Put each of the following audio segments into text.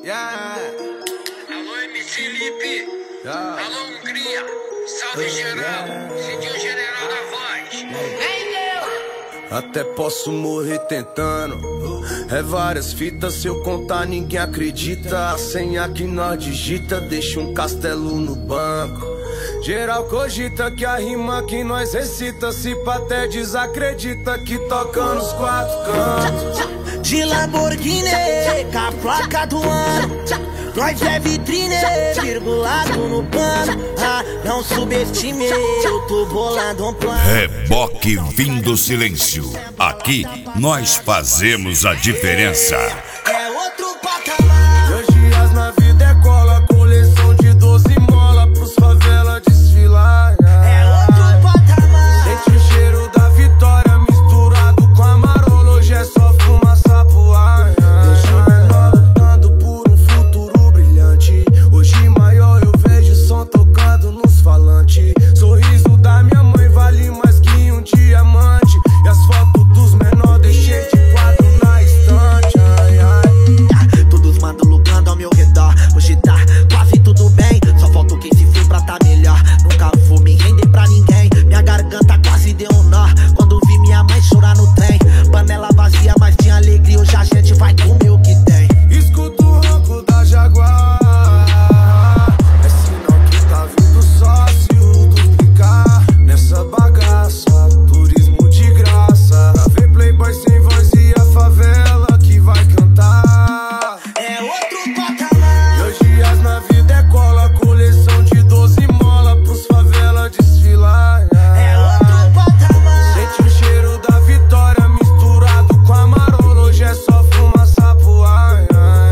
Alô, MC Lipe. Alô, Hungria. Salve geral. Sentiu o general da voz. Até posso morrer tentando. É várias fitas, se eu contar ninguém acredita. A senha que nós digita deixa um castelo no banco. Geral cogita que a rima que nós recita, se pá até desacredita que toca nos quatro cantos. De Lamborghini, com a placa do ano, nós é vitrine, virgulado no pano. Ah, não subestime, eu tô bolando um plano. Reboque vindo silêncio. Aqui nós fazemos a diferença. É outro patamar. Meus dias na vida é cola, coleção de 12 mola pros favela desfilar. É outro patamar. Sente o cheiro da vitória misturado com a marola, hoje é só fumaça pro ar. Deixa o menor lutando por um futuro brilhante. Hoje maior eu vejo o som tocando nos falantes. Sorriso da minha mãe vale mais que um diamante. E as fotos dos menores deixei de quadro na estante. Todos mandam lucrando ao meu redor. Hoje tá quase tudo bem, só falta quem se foi pra tá melhor. Nunca vou me render pra ninguém. Minha garganta quase deu um nó quando vi minha mãe chorar no trem. Panela vazia, mas tinha alegria. Hoje a gente vai comer o que tem. Escuto o ronco da Jaguar. É sinal que tá vindo sócio duplicar nessa bagaça. Turismo de graça. Pra ver playboy sem voz e a favela que vai cantar. É outro patamar. Meus dias na vida é cola, coleção de 12 mola pros favela desfilar. É outro patamar. Sente o cheiro da vitória misturado com a marola, hoje é só fumaça pro ar.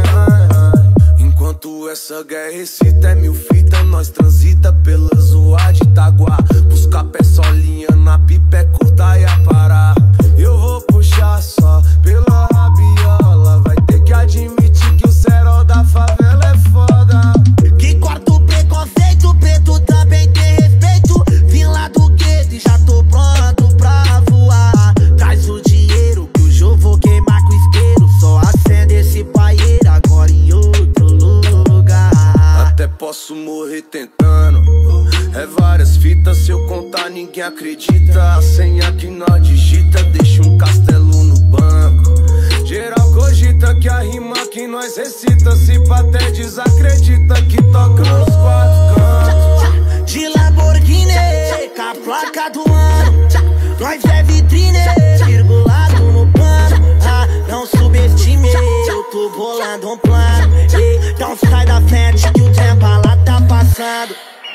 Enquanto essa guerra excita, é mil fita, nós transita pela zoa de Itaguá. Buscar pé solinha na pipa é curta e a parar. Eu vou puxar só pela rabiola, vai ter que admitir que o cerol da favela é foda. Que corta o preconceito, preto também tem respeito. Vim lá do gueto e já tô pronto pra voar. Traz o dinheiro que hoje eu vou queimar com isqueiro. Só acende esse paieiro agora em outro lugar. Até posso morrer tentando. É várias fitas, se eu contar ninguém acredita. A senha que nós digita deixa um castelo no banco. Geral cogita que a rima que nós recita, se pá até desacredita que toca nos quatro cantos. De Lamborghini, com a placa do ano, nós é vitrine, virgulado no pano. Ah, não subestime, eu tô bolando um plano. Então sai da frente que o tempo lá tá passando.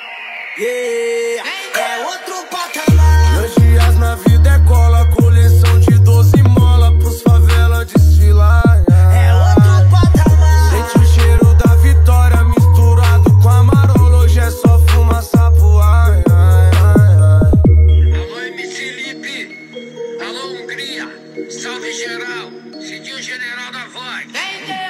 Yeah, é outro patamar. Meus dias na vida é cola, coleção de 12 mola pros favela desfilar. É outro patamar. Sente o cheiro da vitória misturado com a marola, hoje é só fumaça pro ar. Alô, MC Lipe. Alô, Hungria. Salve geral. Sentiu o general da voz.